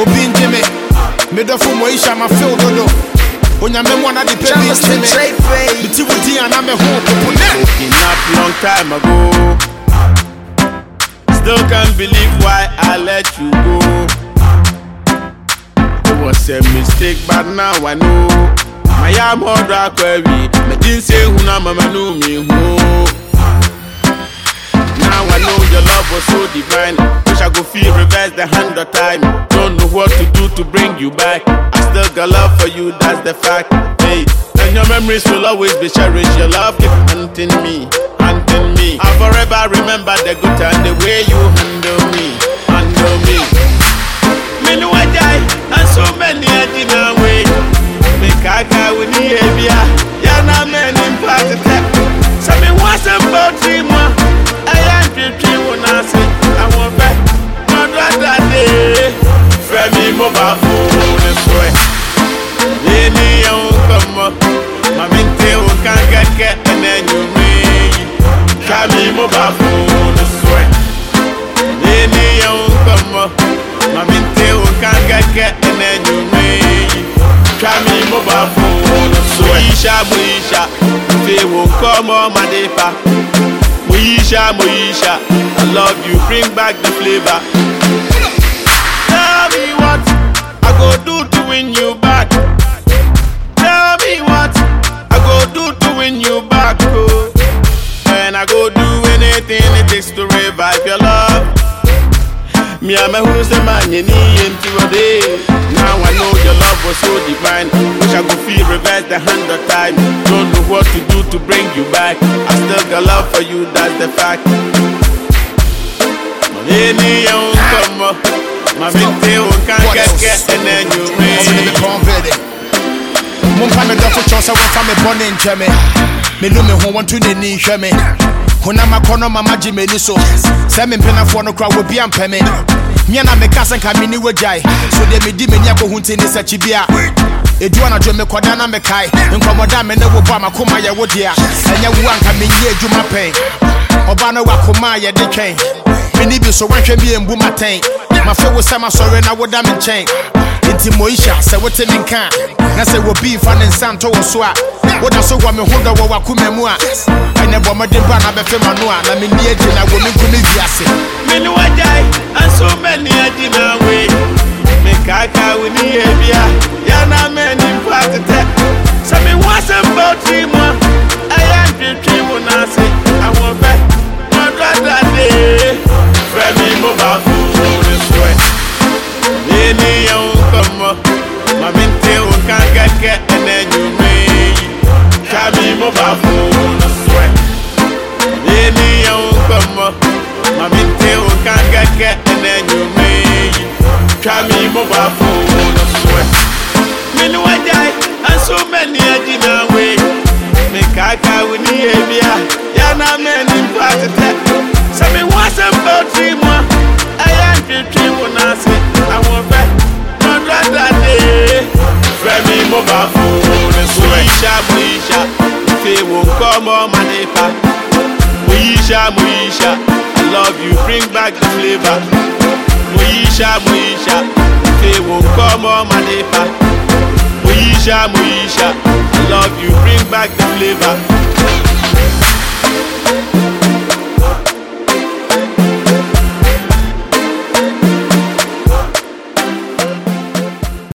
Obi Jimmy, Medofo Moisha, my field dodo. When you're one the baby, it's you and I'm a home. Broken up long time ago. Still can't believe why I let you go. It was a mistake, but now I know. My am all dark query. Me didn't say who na mama knew me who. Now I know your love was so divine. Wish I could feel reverse the 100 times. Don't know what to do to bring you back. I still got love for you, that's the fact. Hey, and your memories will always be cherished. Your love keep haunting me, haunting me. I forever remember the good time, the way you handle me, handle me. Me know I die, and so many I didn't wait. Me kaka with the area, yeah, na men in part of that. So me was about 3 months. I am pretty when I say I want back. My brother day, Femi mobile phone is way. Any young come up, my mente who can't get and then you may. Femi mobile phone is way. Any young come up, my mente who can't get and then you may. Femi mobile phone is way. Moisha, they won't come on my depa. Moisha, I love you, bring back the flavor. Tell me what I go do to win you back. Tell me what I go do to win you back. Oh. And I go do anything it takes to revive your love. Me and my who's the man you need into a day. Now I know your love was so divine. Wish I could feel reverse the 100 times. Don't know what to do to bring you back. I still got love for you, that's the fact. Any young come up, my mente can't get and then you may. Mumpana da for chosa wa fa me born in Germany. Me no me ho want to ne ni hwe me. Hona makono mama jime ni so. Se me mpena no kra wo bia mpeme. Mia na me kasa nka me ni wajai. So de me di me nya ko hunti ni sachi bia. Edu ana jo me koda na me kai. Nkomoda me ne wo ba makoma ye wo dia. Enya wo anka me nyi adwuma pen. Oba na wakoma ye de twen. Me ni bi so wanhwe bi embu maten. Ma fe wo sama sore na wo da me chen. Inti Moisha se wo te me nka. Na se wo bi fa ne nsanto wo so a. Wo da so wo me ho do wo wakoma mu a. Ene bo mo de ba na be fe manu a na me ni edi na wo me nkumi wiase. Me no wajai and so many I didn't wait. Me kaka with the area, yeah, na men in part of that. So me was about 3 months. I am pretty when I say I want back. My brother day, Femi mobile phone is way. Any young come up, my mente who can't get and then you may. Femi mobile phone is way. Any young come up, my mente who can't get and then you may. Femi mobile phone is way. Me know I die and so many I didn't wait. Me kaka with the area, yeah, na men in part of that. So me was about 3 months. I am pretty when I say I want back. My brother day, Femi mobile phone is way. Moisha, they won't come on my depa. Moisha, I love you, bring back the flavor. Moisha, they won't come on my depa. Moisha, I love you, bring back the flavor.